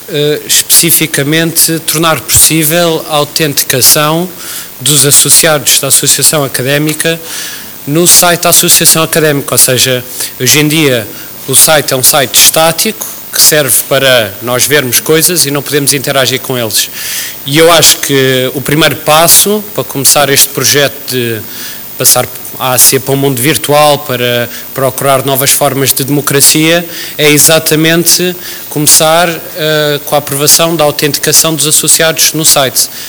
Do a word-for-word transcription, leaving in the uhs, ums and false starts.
uh, especificamente tornar possível a autenticação dos associados da Associação Académica no site da Associação Académica, ou seja, hoje em dia o site é um site estático que serve para nós vermos coisas e não podemos interagir com eles. E eu acho que o primeiro passo para começar este projeto de passar a ser para um mundo virtual, para procurar novas formas de democracia, é exatamente começar uh, com a aprovação da autenticação dos associados no site.